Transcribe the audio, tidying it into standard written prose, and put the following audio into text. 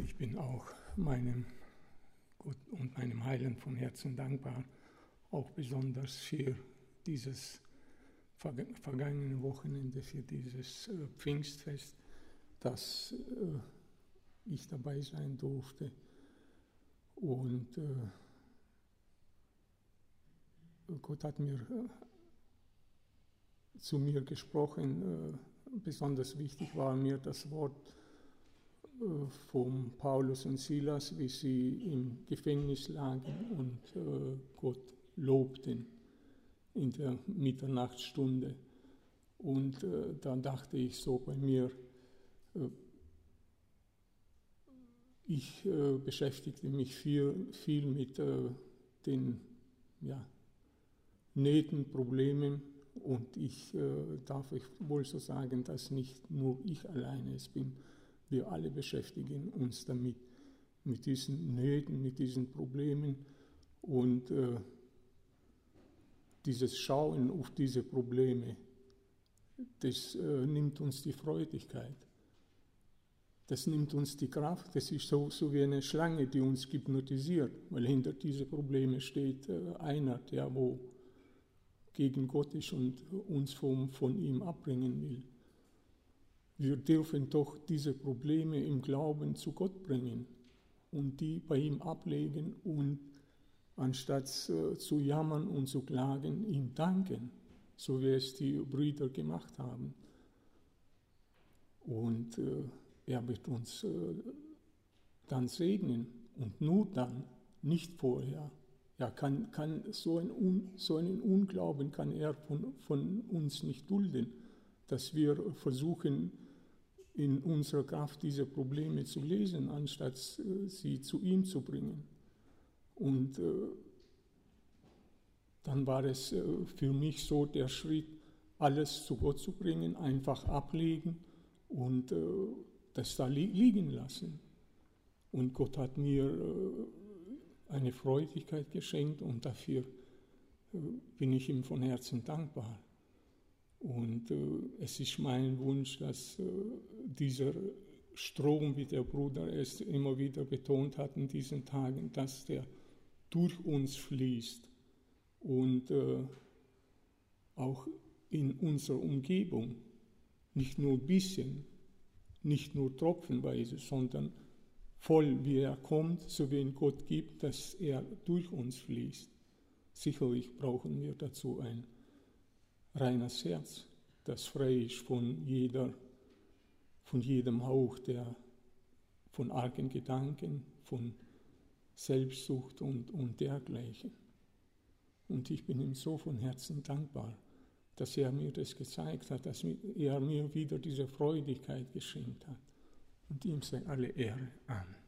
Ich bin auch meinem Gott und meinem Heiland von Herzen dankbar, auch besonders für dieses vergangene Wochenende, für dieses Pfingstfest, dass ich dabei sein durfte. Und Gott hat zu mir gesprochen. Besonders wichtig war mir das Wort von Paulus und Silas, wie sie im Gefängnis lagen und Gott lobten in der Mitternachtsstunde. Und dann dachte ich so bei mir, ich beschäftigte mich viel mit den Nöten, Problemen, und ich darf euch wohl so sagen, dass nicht nur ich alleine es bin. Wir alle beschäftigen uns damit, mit diesen Nöten, mit diesen Problemen, und dieses Schauen auf diese Probleme, das nimmt uns die Freudigkeit, das nimmt uns die Kraft, das ist so wie eine Schlange, die uns hypnotisiert, weil hinter diese Probleme steht einer, der wo gegen Gott ist und uns von ihm abbringen will. Wir dürfen doch diese Probleme im Glauben zu Gott bringen und die bei ihm ablegen und anstatt zu jammern und zu klagen, ihm danken, so wie es die Brüder gemacht haben. Und er wird uns dann segnen, und nur dann, nicht vorher. Ja, kann so einen Unglauben kann er von uns nicht dulden, dass wir versuchen, in unserer Kraft diese Probleme zu lösen, anstatt sie zu ihm zu bringen. Und dann war es für mich so der Schritt, alles zu Gott zu bringen, einfach ablegen und das da liegen lassen. Und Gott hat mir eine Freudigkeit geschenkt, und dafür bin ich ihm von Herzen dankbar. Und es ist mein Wunsch, dass dieser Strom, wie der Bruder es immer wieder betont hat in diesen Tagen, dass der durch uns fließt und auch in unserer Umgebung, nicht nur ein bisschen, nicht nur tropfenweise, sondern voll, wie er kommt, so wie ihn Gott gibt, dass er durch uns fließt. Sicherlich brauchen wir dazu ein reines Herz, das frei ist von jedem Hauch von argen Gedanken, von Selbstsucht und dergleichen. Und ich bin ihm so von Herzen dankbar, dass er mir das gezeigt hat, dass er mir wieder diese Freudigkeit geschenkt hat. Und ihm sei alle Ehre. Amen.